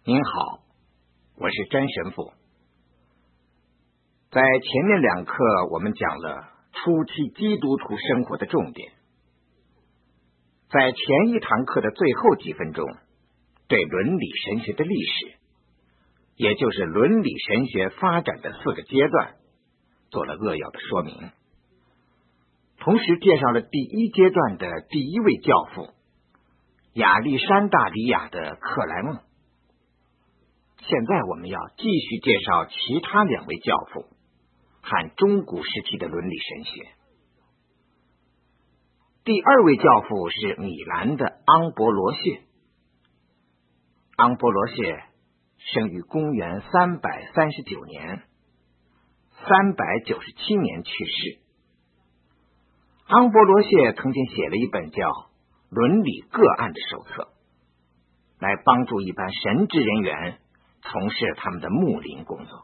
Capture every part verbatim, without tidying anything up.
您好，我是詹神父。在前面两课我们讲了初期基督徒生活的重点，在前一堂课的最后几分钟，对伦理神学的历史，也就是伦理神学发展的四个阶段做了扼要的说明，同时介绍了第一阶段的第一位教父亚历山大里亚的克莱孟。现在我们要继续介绍其他两位教父和中古时期的伦理神学。第二位教父是米兰的昂博罗谢。昂博罗谢生于公元三百三十九年，三百九十七年去世。昂博罗谢曾经写了一本叫《伦理个案》的手册，来帮助一般神职人员从事他们的牧灵工作。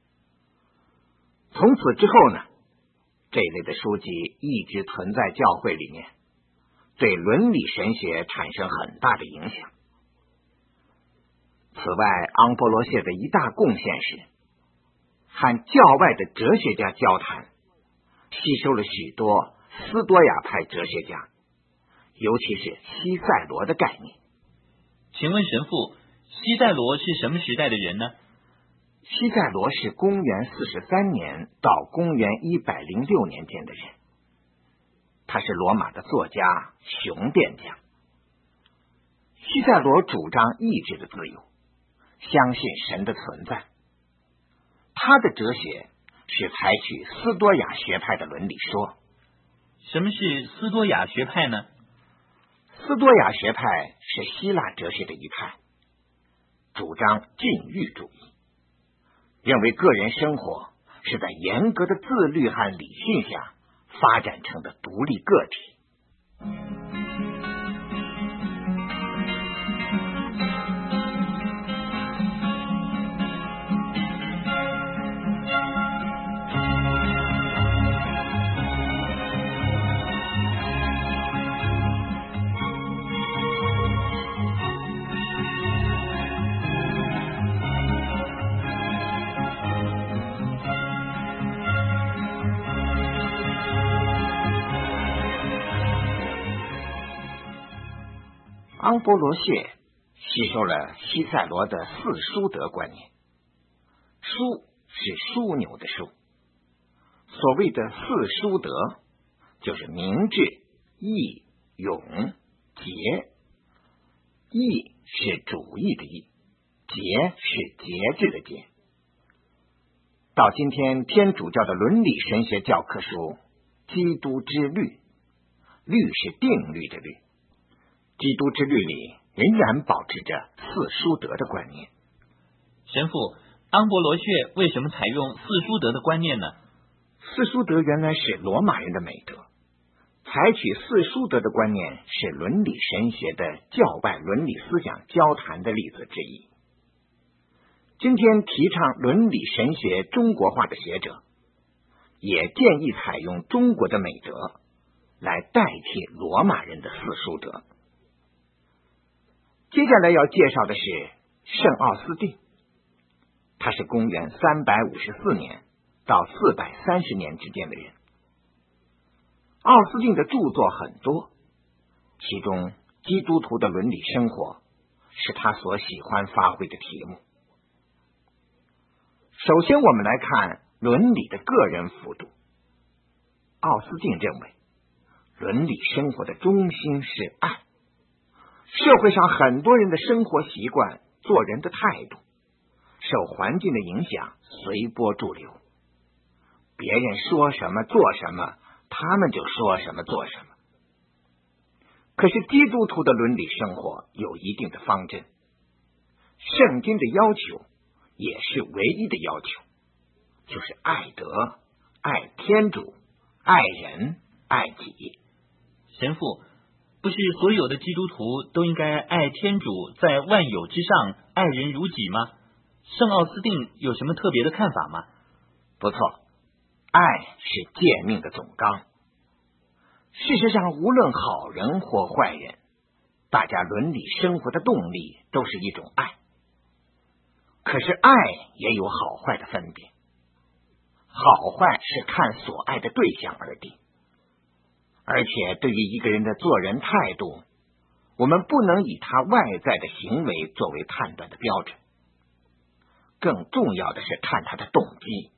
从此之后呢，这类的书籍一直存在教会里面，对伦理神学产生很大的影响。此外，昂博罗谢的一大贡献是和教外的哲学家交谈，吸收了许多斯多亚派哲学家，尤其是西塞罗的概念。 请问神父，西塞罗是什么时代的人呢？ 西塞罗是公元四十三年到公元一百零六年间的人，他是罗马的作家、雄辩家。西塞罗主张意志的自由，相信神的存在。他的哲学是采取斯多亚学派的伦理说。 什么是斯多亚学派呢？ 斯多亚学派是希腊哲学的一派，主张禁欲主义，认为个人生活是在严格的自律和理性下发展成的独立个体。昂博罗谢吸收了西塞罗的四枢德观念，枢是枢纽的枢。所谓的四枢德，就是明智、义、勇、节。义是主义的义，节是节制的节。到今天，天主教的伦理神学教科书《基督之律》，律是定律的律，基督之律里仍然保持着四枢德的观念。 神父，昂博罗谢为什么采用四枢德的观念呢？ 四枢德原来是罗马人的美德，采取四枢德的观念是伦理神学的教外伦理思想交谈的例子之一。今天提倡伦理神学中国化的学者，也建议采用中国的美德来代替罗马人的四枢德。接下来要介绍的是圣奥斯定，他是公元三百五十四年到四百三十年之间的人。奥斯定的著作很多，其中基督徒的伦理生活是他所喜欢发挥的题目。首先我们来看伦理的个人幅度。奥斯定认为伦理生活的中心是爱。社会上很多人的生活习惯、做人的态度，受环境的影响，随波逐流。别人说什么做什么，他们就说什么做什么。可是基督徒的伦理生活有一定的方针，圣经的要求也是唯一的要求，就是爱德、爱天主、爱人、爱己。 神父，不是所有的基督徒都应该爱天主，在万有之上爱人如己吗？圣奥斯定有什么特别的看法吗？ 不错，爱是诫命的总纲。事实上，无论好人或坏人，大家伦理生活的动力都是一种爱。 可是爱也有好坏的分别，好坏是看所爱的对象而定，而且对于一个人的做人态度，我们不能以他外在的行为作为判断的标准，更重要的是看他的动机。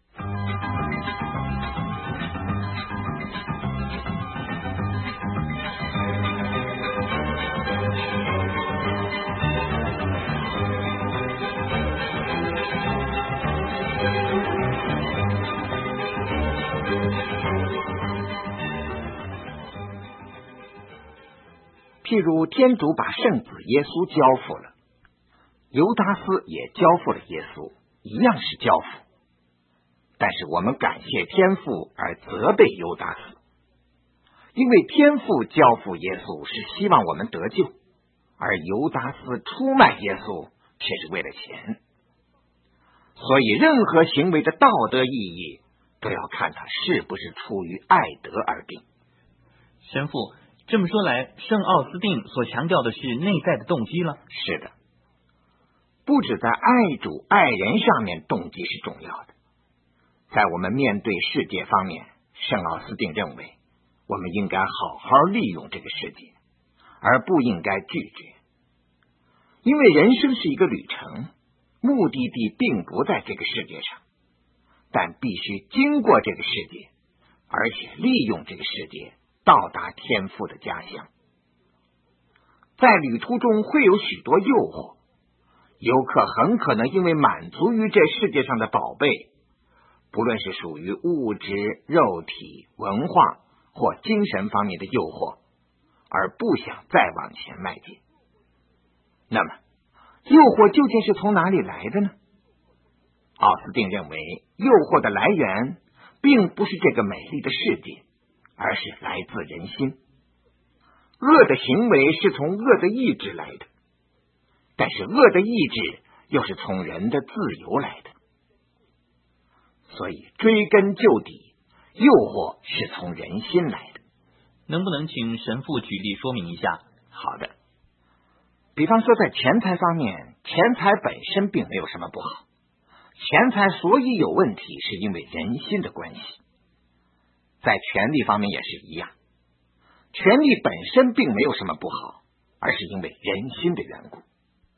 譬如天主把圣子耶稣交付了，犹达斯也交付了耶稣，一样是交付。但是我们感谢天父而责备犹达斯，因为天父交付耶稣是希望我们得救，而犹达斯出卖耶稣却是为了钱。所以任何行为的道德意义都要看它是不是出于爱德而定。 神父，这么说来，圣奥斯定所强调的是内在的动机了。 是的，不止在爱主爱人上面动机是重要的，在我们面对世界方面，圣奥斯定认为我们应该好好利用这个世界，而不应该拒绝。因为人生是一个旅程，目的地并不在这个世界上，但必须经过这个世界，而且利用这个世界到达天父的家乡。在旅途中会有许多诱惑，游客很可能因为满足于这世界上的宝贝，不论是属于物质、肉体、文化或精神方面的诱惑，而不想再往前迈进。那么诱惑究竟是从哪里来的呢？奥斯定认为，诱惑的来源并不是这个美丽的世界，而是来自人心。恶的行为是从恶的意志来的，但是恶的意志又是从人的自由来的。所以追根究底，诱惑是从人心来的。 能不能请神父举例说明一下？ 好的，比方说在钱财方面，钱财本身并没有什么不好，钱财所以有问题是因为人心的关系。在权力方面也是一样，权力本身并没有什么不好，而是因为人心的缘故。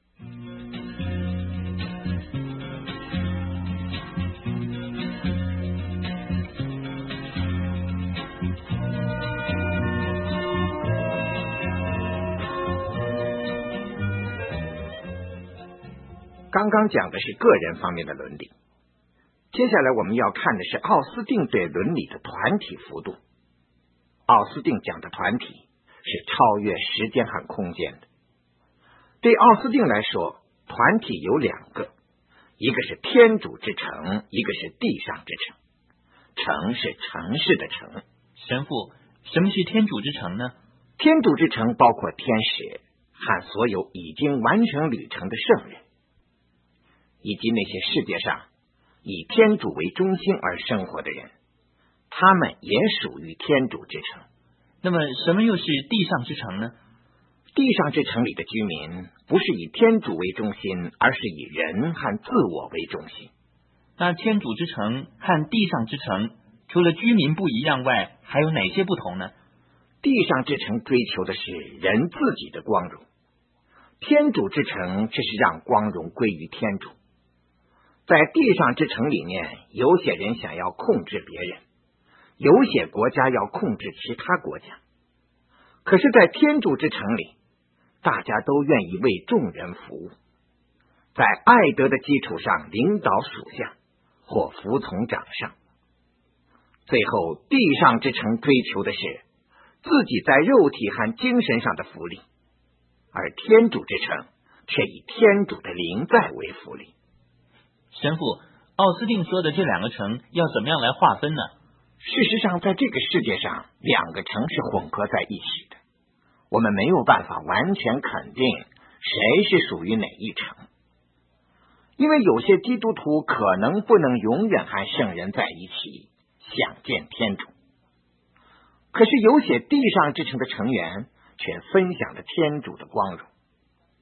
刚刚讲的是个人方面的伦理，接下来我们要看的是奥斯定对伦理的团体幅度。奥斯定讲的团体是超越时间和空间的。对奥斯定来说，团体有两个，一个是天主之城，一个是地上之城。城是城市的城。 神父，什么是天主之城呢？ 天主之城包括天使和所有已经完成旅程的圣人，以及那些世界上以天主为中心而生活的人，他们也属于天主之城。 那么什么又是地上之城呢？ 地上之城里的居民不是以天主为中心，而是以人和自我为中心。 那天主之城和地上之城除了居民不一样外，还有哪些不同呢？ 地上之城追求的是人自己的光荣，天主之城这是让光荣归于天主。在地上之城里面，有些人想要控制别人，有些国家要控制其他国家。可是在天主之城里，大家都愿意为众人服务，在爱德的基础上领导属下或服从长上。最后地上之城追求的是自己在肉体和精神上的福利，而天主之城却以天主的灵在为福利。 神父，奥斯定说的这两个城要怎么样来划分呢？ 事实上，在这个世界上，两个城是混合在一起的，我们没有办法完全肯定谁是属于哪一城，因为有些基督徒可能不能永远和圣人在一起想见天主，可是有些地上之城的成员却分享了天主的光荣。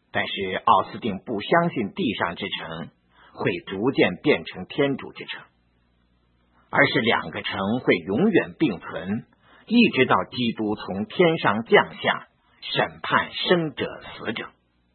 但是奥斯定不相信地上之城会逐渐变成天主之城，而是两个城会永远并存，一直到基督从天上降下，审判生者死者。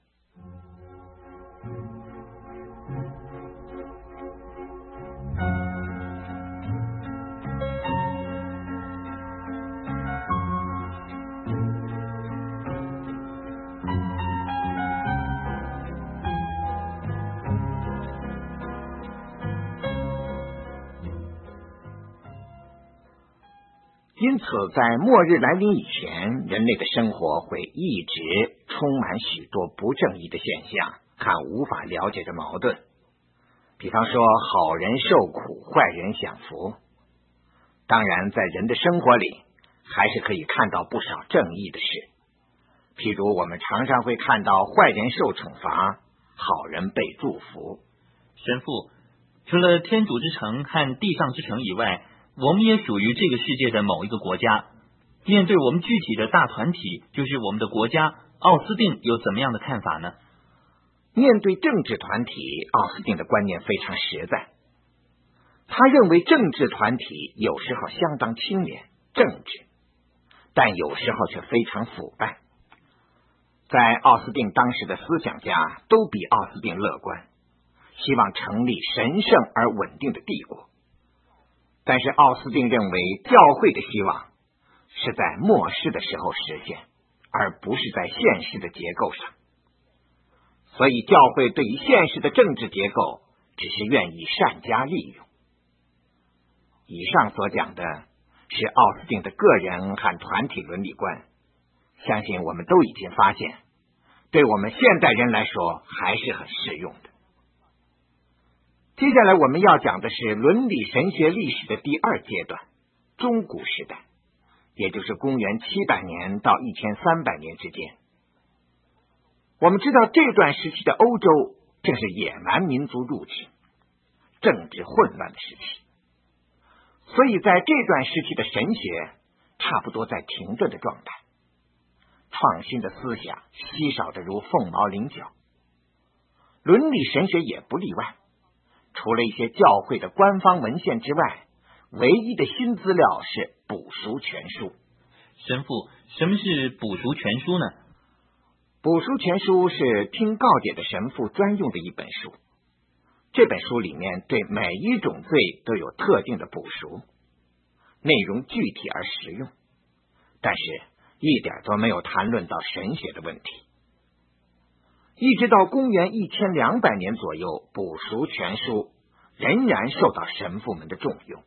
因此，在末日来临以前，人类的生活会一直充满许多不正义的现象和无法了解的矛盾。比方说，好人受苦，坏人享福。当然，在人的生活里，还是可以看到不少正义的事。譬如，我们常常会看到坏人受惩罚，好人被祝福。 神父，除了天主之城和地上之城以外，我们也属于这个世界的某一个国家。面对我们具体的大团体，就是我们的国家，奥斯定有怎么样的看法呢？ 面对政治团体，奥斯定的观念非常实在。他认为政治团体有时候相当清廉正直，但有时候却非常腐败。在奥斯定当时的思想家都比奥斯定乐观，希望成立神圣而稳定的帝国。但是奥斯定认为教会的希望是在末世的时候实现，而不是在现实的结构上。所以教会对于现实的政治结构只是愿意善加利用。以上所讲的是奥斯定的个人和团体伦理观，相信我们都已经发现，对我们现代人来说还是很适用的。接下来我们要讲的是伦理神学历史的第二阶段，中古时代，也就是公元七百年到一千三百年之间。我们知道这段时期的欧洲正是野蛮民族入侵、政治混乱的时期，所以在这段时期的神学差不多在停顿的状态，创新的思想稀少的如凤毛麟角，伦理神学也不例外。除了一些教会的官方文献之外，唯一的新资料是补赎全书。 神父，什么是补赎全书呢？ 补赎全书是听告解的神父专用的一本书，这本书里面对每一种罪都有特定的补赎，内容具体而实用，但是一点都没有谈论到神学的问题。一直到公元一千两百年左右，补赎全书仍然受到神父们的重用。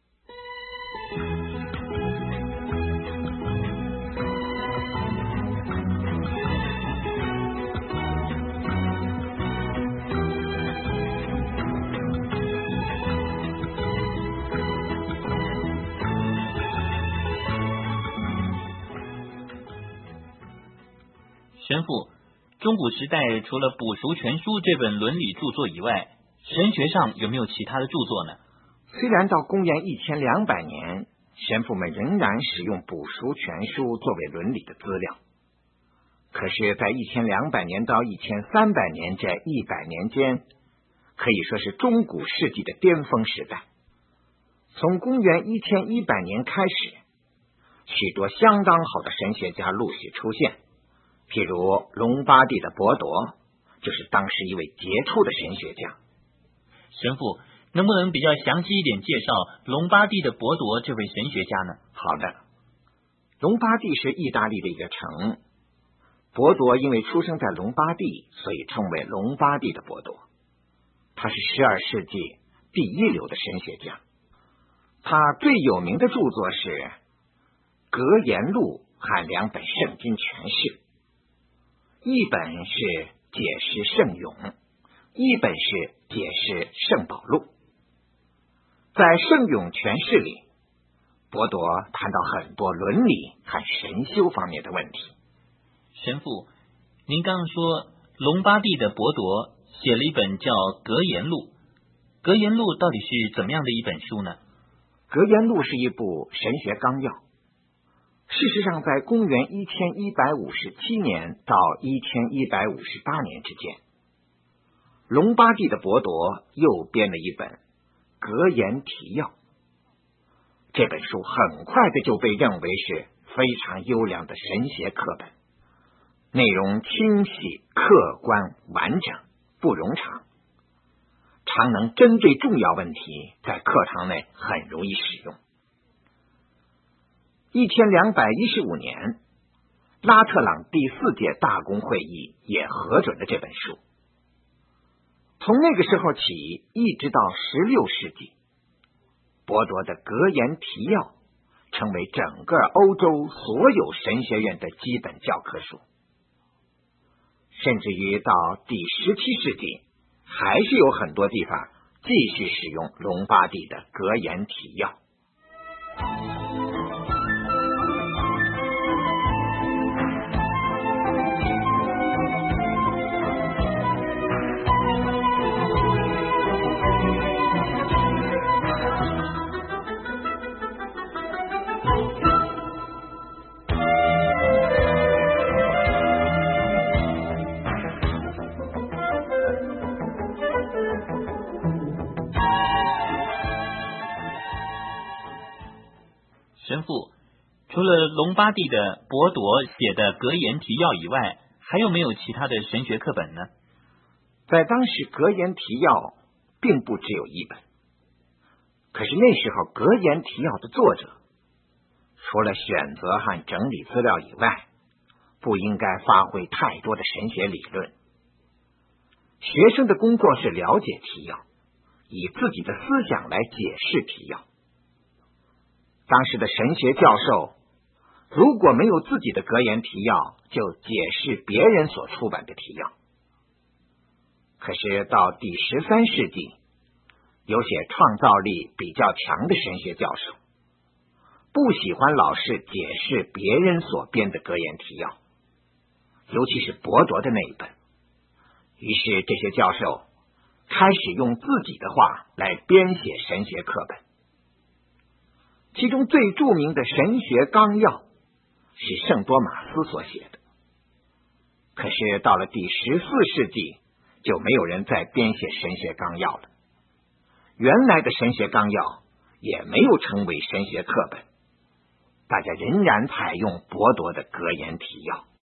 神父，中古时代除了《补赎全书》这本伦理著作以外，神学上有没有其他的著作呢？ 虽然到公元一千两百年，神父们仍然使用《补赎全书》作为伦理的资料，可是在一千两百年到一千三百年这一百年间，可以说是中古世纪的巅峰时代。从公元一千一百年开始，许多相当好的神学家陆续出现，譬如隆巴第的伯铎，就是当时一位杰出的神学家。 神父，能不能比较详细一点介绍隆巴第的伯铎这位神学家呢？ 好的，隆巴第是意大利的一个城，伯铎因为出生在隆巴第，所以称为隆巴第的伯铎。他是十二世纪第一流的神学家，他最有名的著作是《格言录》和两本圣经诠释，一本是解释圣咏，一本是解释圣保禄。在圣咏诠释里，伯铎谈到很多伦理和神修方面的问题。 神父，您刚刚说隆巴第的伯铎写了一本叫《格言录》，《格言录》到底是怎么样的一本书呢？ 《格言录》是一部神学纲要， 事实上，在公元一千一百五十七年到一千一百五十八年之间，隆巴第的伯铎又编了一本《格言提要》。这本书很快的就被认为是非常优良的神学课本，内容清晰、客观、完整，不冗长，常能针对重要问题，在课堂内很容易使用。一千两百一十五年，拉特朗第四届大公会议也核准了这本书。从那个时候起，一直到十六世纪，伯铎的《格言提要》成为整个欧洲所有神学院的基本教科书。甚至于到第十七世纪，还是有很多地方继续使用隆巴第的《格言提要》。 神父，除了隆巴第的伯铎写的《格言提要》以外，还有没有其他的神学课本呢？ 在当时，《格言提要》并不只有一本，可是那时候《格言提要》的作者除了选择和整理资料以外，不应该发挥太多的神学理论。学生的工作是了解提要，以自己的思想来解释提要。当时的神学教授如果没有自己的格言提要，就解释别人所出版的提要。可是到第十三世纪，有些创造力比较强的神学教授不喜欢老是解释别人所编的格言提要，尤其是伯铎的那一本。于是这些教授开始用自己的话来编写神学课本。其中最著名的神学纲要是圣多马斯所写的，可是到了第十四世纪，就没有人再编写神学纲要了。原来的神学纲要也没有成为神学课本，大家仍然采用伯铎的格言提要。